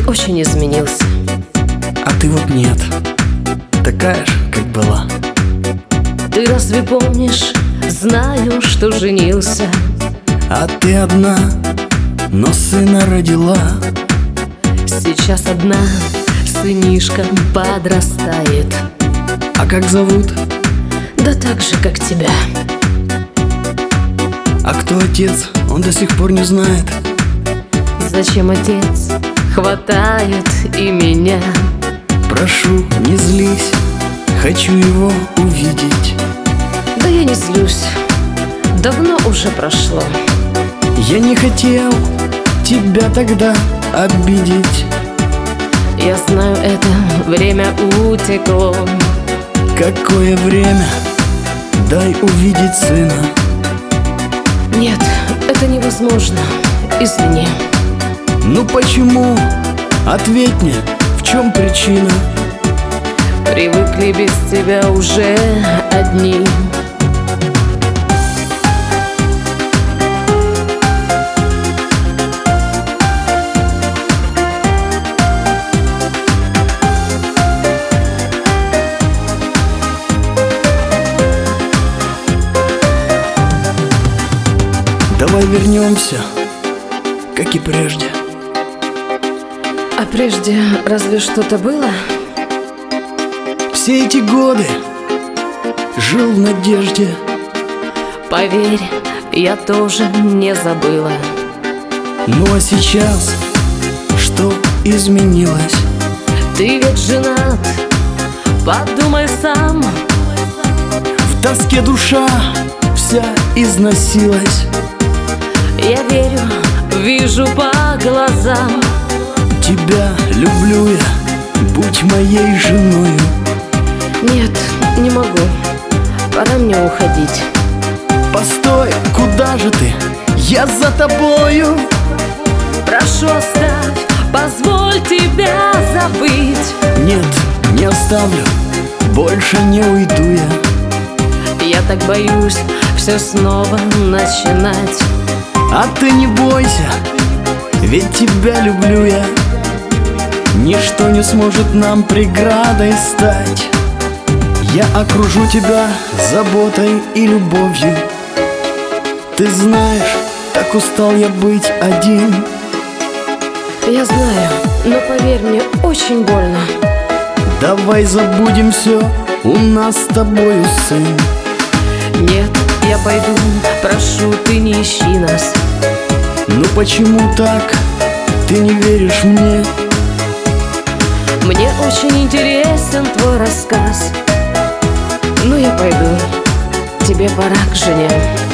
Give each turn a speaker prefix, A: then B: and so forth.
A: очень изменился.
B: А ты вот нет, такая же, как была.
A: Ты разве помнишь? Знаю, что женился.
B: А ты одна, но сына родила.
A: Сейчас одна, сынишка подрастает.
B: А как зовут?
A: Да так же, как тебя.
B: А кто отец? Он до сих пор не знает.
A: Зачем отец хватает и меня?
B: Прошу, не злись, хочу его увидеть.
A: Да я не злюсь, давно уже прошло.
B: Я не хотел тебя тогда обидеть.
A: Я знаю, это время утекло.
B: Какое время? Дай увидеть сына.
A: Нет, это невозможно, извини.
B: Ну почему? Ответь мне, в чем причина?
A: Привыкли без тебя уже одни.
B: Давай вернемся, как и прежде.
A: А прежде разве что-то было?
B: Все эти годы жил в надежде.
A: Поверь, я тоже не забыла.
B: Ну а сейчас что изменилось?
A: Ты ведь женат, подумай сам.
B: В тоске душа вся износилась.
A: Я верю, вижу по глазам.
B: Тебя люблю я, будь моей женою.
A: Нет, не могу, пора мне уходить.
B: Постой, куда же ты? Я за тобою.
A: Прошу, оставь, позволь тебя забыть.
B: Нет, не оставлю, больше не уйду я.
A: Я так боюсь все снова начинать.
B: А ты не бойся, ведь тебя люблю я. Ничто не сможет нам преградой стать. Я окружу тебя заботой и любовью. Ты знаешь, так устал я быть один.
A: Я знаю, но поверь мне, очень больно.
B: Давай забудем все, у нас с тобою сын.
A: Нет, я пойду, прошу, ты не ищи нас.
B: Ну почему так? Ты не веришь мне?
A: Мне очень интересен твой рассказ. Ну я пойду, тебе пора к жене.